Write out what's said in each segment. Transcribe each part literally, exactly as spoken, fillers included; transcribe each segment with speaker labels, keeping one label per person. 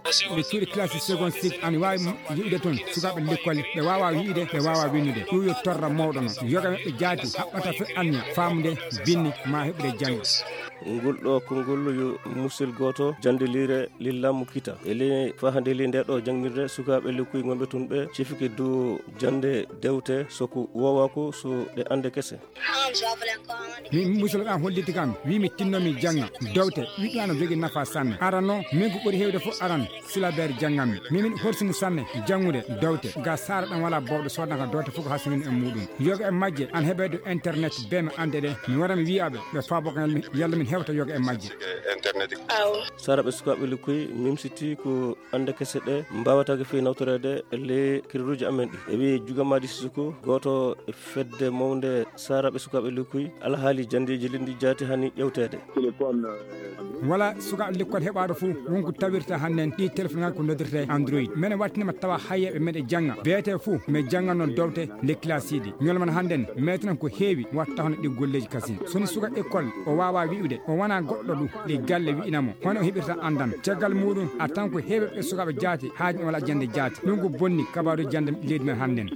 Speaker 1: ɓe cuuɗi classe second cycle ana wawi yiide toon sukaɓe l'école ɓe wawa yiide ɓe wawa winnude ɗum yo torra mawɗo noon yoga maɓɓe jaati haɓɓata fe anniya famude binni ma heɓude jangga.
Speaker 2: ngol ɗo konngol yo musil goto jande lire lillamu kita ele fahande li nde ɗo jangirde sukaɓe lekkuy gonɓe toon ɓe cifiki dow jande dewte soko wowa ko so ɗe ande kese.
Speaker 1: min musil kam holliti kam wimi tinnomi jangga dewte wiɗɗo ana jogui nafa sanne aran noon min ko ɓuuri hewde fof aran syllabaire janggammi mimin horsini sanne jangude dewte ga sara ɗam wala bawɗo sodnaka dewte fof ko hasimini e muɗum yoga e majje an heɓede internet be mi ande ɗe mi wara mi wiyaɓe ɓe fabokan yalla min hewta yoga e majje
Speaker 2: saraɓe sukaɓe lekkoy mimsiti ko ande kese ɗe mbawatake fewi nawtorede le kiruji amen ɗi e wi jugamadi sisuko goto e fedde mawde saraɓe sukaɓe lekkoy alhaali jandeji lindi jaati hani ƴewtede
Speaker 1: wala sukaɓe l'école heɓaɗo fou wonko tawirta hannen ɗi téléphone ngal ko noddirte android mene wattinima tawa hayyeɓe meɗe jangga beete fou mi jangganno dowte les classe idi ñolman hannden metenen ko heewi watta hono ɗi golleji kasine soni suka école o wawa wi'ude o wona goɗɗo ɗum ɗi galle wi'inamo hono o heɓirta andan caggal muɗum a tan ko heeɓeɓe sukaɓe jaati haaji wala jande jaati ɗum ko bonni kabaru jande leydi men hannden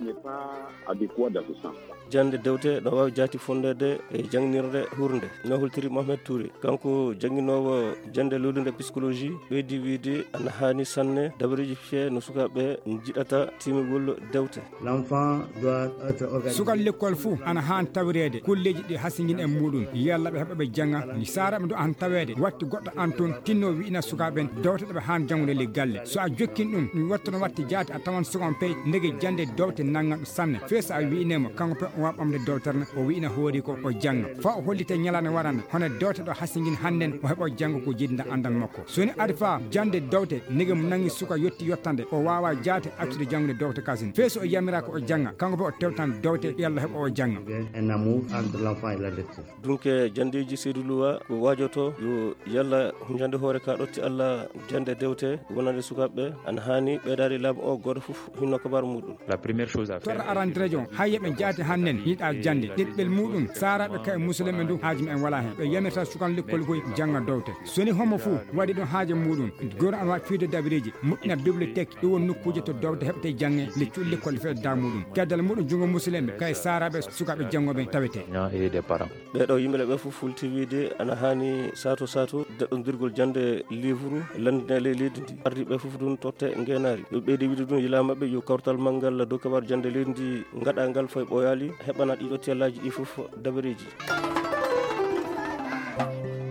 Speaker 2: jande dewte no wawi jaati fondede e jangnirde hurde no holtiri Mohamed Touré kanko janguinowo jande lolude psychologie ɓeydi wiide ana hani sanne dabareji fie no sukaɓe jiɗata timigol dewte
Speaker 1: sukal l'école fou ana han tawrede kulleji ɗi hasigin e muɗum yalla ɓe heɓa ɓe jangga ni saraɓe do han tawede watti goɗɗo anton tinno wiina sukaɓen dewte ɗeɓe han jangude le galle so a jokkin ɗum ɗum wattono watti jaati a tawan sukan pey ndege jande dewte naggan sanne fe so a wiinema kanko pe o waɓamde dewtere o wiina hoori ko o jangga fa o hollite ñalane warande hono dewte ɗo hasigin hannden o heɓa jangga ko jidda andal makko soni ari fa jande dewte ndege mo nangi suka yetti yottande o wawa jaati accude jangude dewte kasine fe so o yamira ko o jangga kanko pe o tewtan dewte yalla heɓa o jangga
Speaker 2: donc jandeji Seydou Louwa ko wajoto yo yalla jande hoore ka ɗotti Allah jande dewte wonande sukaɓe ana hani ɓeydade laabi o goto foof hinno kabaru muɗum
Speaker 3: la première chose à faire
Speaker 1: torra arandirejo hayyeɓe jaati hannen yiiɗa jande ɗiɗɓel muɗum saraɓe kay musidɓe ndu haaji men wala hen ɓe yamirta sukan l'école koye jangga dewte soni homo fou waɗi ɗum haaje muɗum goto an wawi fiide dabireji moƴƴina bibliothèque ɗum won nokkuje to dewte heɓte jangge le cuuɗi l'école fe da muɗum gaddal muɗum jungo musidɓe kay saraɓe sukaɓe janggoɓe tawete
Speaker 3: et des parents
Speaker 2: ɓeɗo yimɓeɓe ɓe foof fulti wiide ana hani sato sato daɗɗodirgol jande livre landine leydi ndi ardi ɓe foof ɗum totte ngenari ɓe ɓeydi wiide ɗum yila mabɓe yo kawtal manggal dow kabaru jande leydi ndi gaɗa ngal faye ɓoyali heɓana ɗiɗo tellaji ɗi foof dabareji